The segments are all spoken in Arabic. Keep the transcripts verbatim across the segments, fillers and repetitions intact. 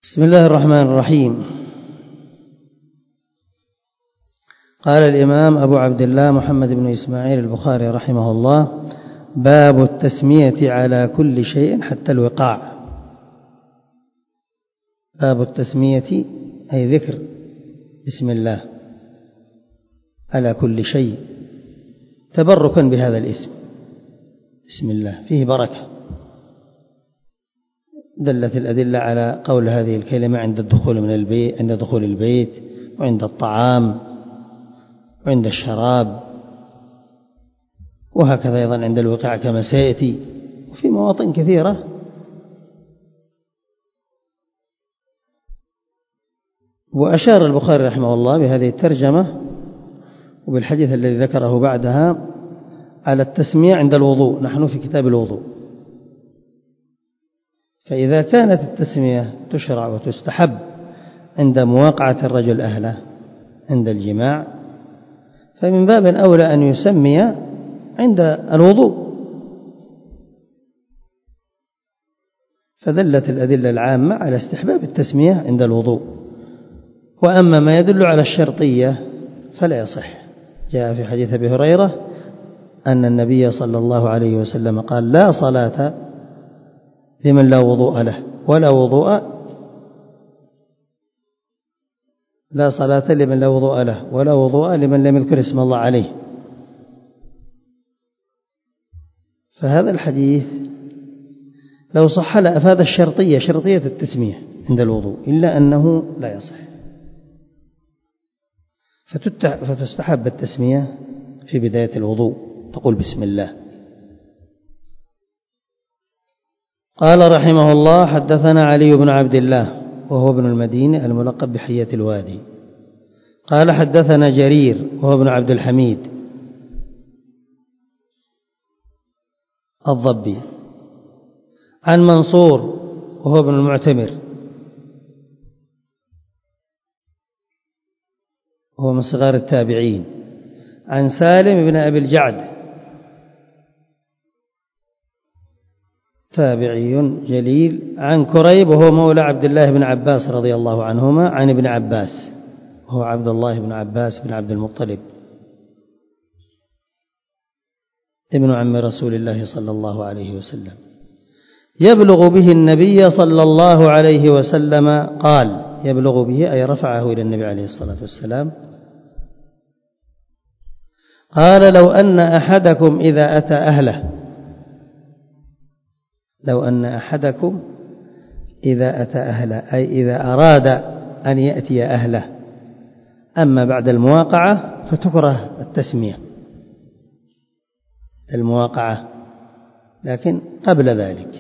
بسم الله الرحمن الرحيم. قال الإمام أبو عبد الله محمد بن إسماعيل البخاري رحمه الله: باب التسمية على كل شيء حتى الوقاع. باب التسمية أي ذكر بسم الله على كل شيء تبركا بهذا الاسم. بسم الله فيه بركة، دلت الأدلة على قول هذه الكلمة عند الدخول من البيت عند دخول البيت وعند الطعام وعند الشراب، وهكذا أيضا عند الوقاع كما سيأتي، وفي مواطن كثيرة. وأشار البخاري رحمه الله بهذه الترجمة وبالحديث الذي ذكره بعدها على التسمية عند الوضوء. نحن في كتاب الوضوء، فإذا كانت التسمية تشرع وتستحب عند مواقعة الرجل أهله عند الجماع، فمن باب أولى أن يسمي عند الوضوء. فدلت الأدلة العامة على استحباب التسمية عند الوضوء. وأما ما يدل على الشرطية فلا يصح. جاء في حديث أبي هريرة أن النبي صلى الله عليه وسلم قال: لا صلاة لمن لا وضوء له ولا وضوء لا صلاة لمن لا وضوء له ولا وضوء لمن لم يذكر اسم الله عليه. فهذا الحديث لو صح لأفاد الشرطية، شرطية التسمية عند الوضوء، إلا أنه لا يصح. فتستحب التسمية في بداية الوضوء، تقول بسم الله. قال رحمه الله: حدثنا علي بن عبد الله وهو ابن المديني الملقب بحية الوادي. قال حدثنا جرير وهو ابن عبد الحميد الضبي عن منصور وهو ابن المعتمر وهو من صغار التابعين عن سالم بن أبي الجعد تابعي جليل عن كريب وهو مولى عبد الله بن عباس رضي الله عنهما عن ابن عباس وهو عبد الله بن عباس بن عبد المطلب ابن عم رسول الله صلى الله عليه وسلم، يبلغ به النبي صلى الله عليه وسلم قال: يبلغ به أي رفعه إلى النبي عليه الصلاة والسلام. قال: لو أن أحدكم إذا أتى أهله لو أن أحدكم إذا أتى أهله أي إذا أراد أن يأتي أهله. أما بعد المواقعة فتكره التسمية المواقعة، لكن قبل ذلك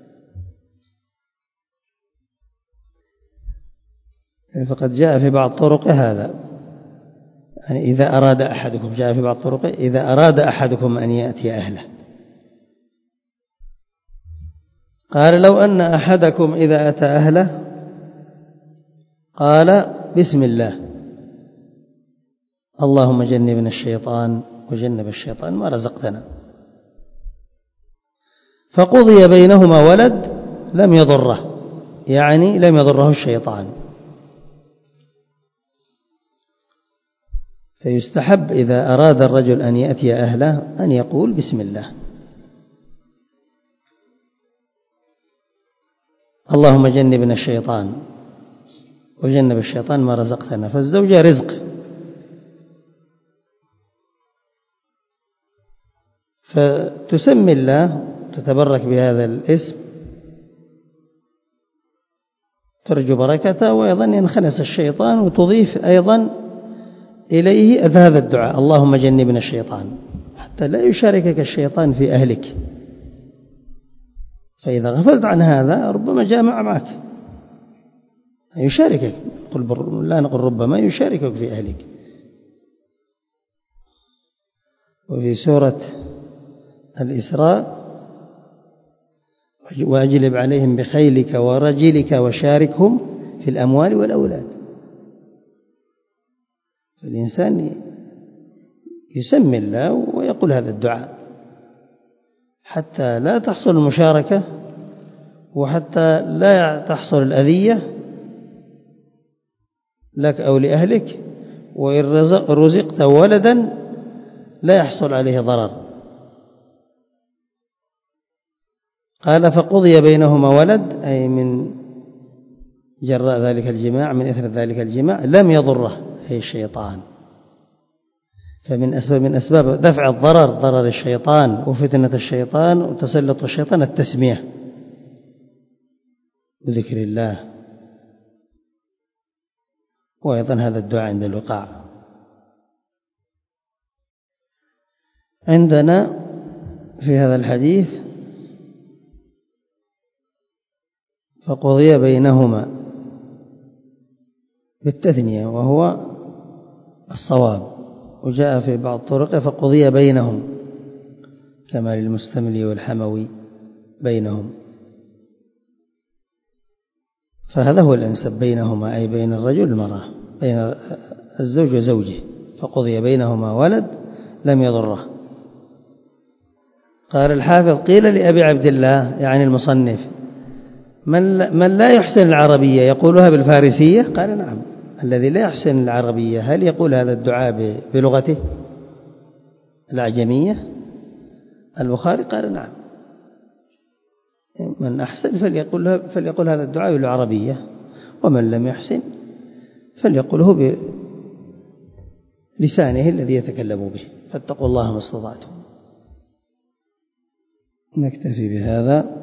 فقد جاء في بعض طرق هذا، يعني إذا أراد أحدكم، جاء في بعض طرق إذا أراد أحدكم أن يأتي أهله. قال: لو أن أحدكم إذا أتى أهله قال: بسم الله، اللهم جنبنا الشيطان وجنب الشيطان ما رزقتنا. فقضي بينهما ولد لم يضره، يعني لم يضره الشيطان. فيستحب إذا أراد الرجل أن يأتي أهله أن يقول بسم الله، اللهم جنبنا الشيطان وجنب الشيطان ما رزقتنا. فالزوجة رزق، فتسمي الله تتبرك بهذا الاسم، ترجو بركته، وأيضا ينخنس الشيطان، وتضيف أيضا إليه هذا الدعاء: اللهم جنبنا الشيطان، حتى لا يشاركك الشيطان في أهلك. فإذا غفلت عن هذا ربما جامع معك يشاركك، لا نقول ربما يشاركك في أهلك. وفي سورة الإسراء: وأجلب عليهم بخيلك ورجلك وشاركهم في الأموال والأولاد. فالإنسان يسمي الله ويقول هذا الدعاء حتى لا تحصل المشاركة وحتى لا تحصل الأذية لك أو لأهلك، وإن رزقت ولدا لا يحصل عليه ضرر. قال فقضي بينهما ولد، أي من جراء ذلك الجماع، من إثر ذلك الجماع، لم يضره أي الشيطان. فمن أسباب من أسباب دفع الضرر، ضرر الشيطان وفتنة الشيطان وتسلط الشيطان، التسمية بذكر الله، وأيضا هذا الدعاء عند الوقاع. عندنا في هذا الحديث فقضي بينهما بالتثنية وهو الصواب، وجاء في بعض الطرق فقضي بينهم كما للمستملي والحموي بينهم، فهذا هو الأنسب، بينهما أي بين الرجل والمرأة، بين الزوج وزوجه، فقضي بينهما ولد لم يضره. قال الحافظ قيل لأبي عبد الله يعني المصنف من من لا يحسن العربية يقولها بالفارسية؟ قال نعم، الذي لا يحسن العربية هل يقول هذا الدعاء بلغته الأعجمية؟ البخاري قال نعم، من أحسن فليقول, فليقول هذا الدعاء بالعربية، ومن لم يحسن فليقوله بلسانه الذي يتكلم به، فاتقوا الله ما استطعتم. نكتفي بهذا.